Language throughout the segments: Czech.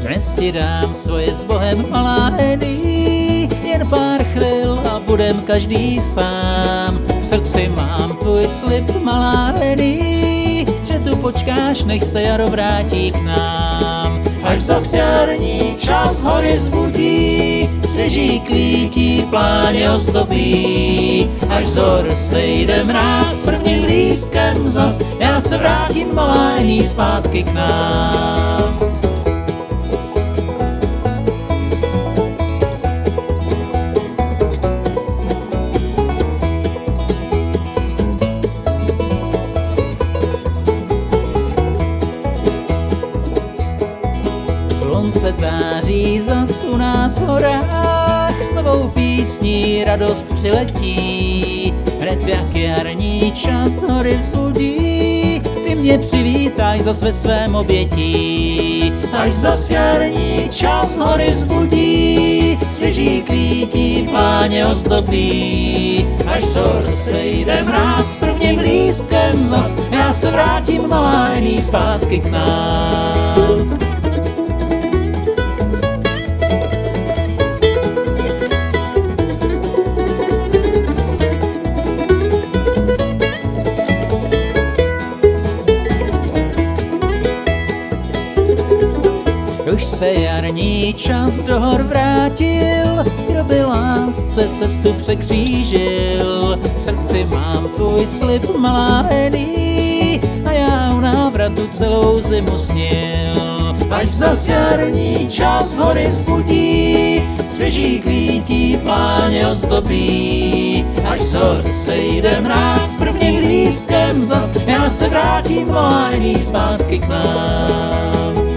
Dnes ti dám svoje s Bohem malá Edy, jen pár chvil a budem každý sám. V srdci mám tvůj slib, malá Edy, že tu počkáš, než se jaro vrátí k nám. Až zas jarní čas hory zbudí, svěží kvítí pláně ozdobí. Až zor sejde mráz s prvním lístkem zas, já se vrátím, malá Edy, zpátky k nám. Slunce září zas u nás v horách, s novou písní radost přiletí. Hned jak jarní čas hory vzbudí, ty mě přivítaj zas ve svém obětí. Až zas jarní čas hory vzbudí, svěží kvítí pláně ozdobí. Až zor sejde mráz s prvním lístkem zas, já se vrátím, malá Edy, zpátky k nám. Už se jarní čas do hor vrátil, kdo by lásce cestu překřížil. V srdci mám tvůj slib, malá Edy, a já u návratu celou zimu snil. Až zas jarní čas hory zbudí, svěží kvítí pláně ozdobí. Až zor sejde mráz s prvním lístkem zas, já se vrátím, malá Edy, zpátky k nám.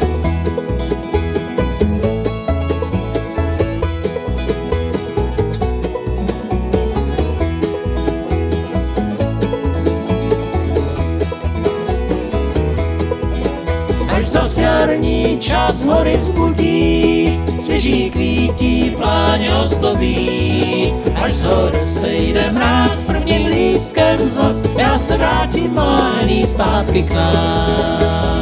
Až zas jarní čas hory vzbudí, svěží kvítí pláně ozdobí. Až zor sejde mráz s prvním lístkem zas, já se vrátím, malá Edy, zpátky k nám.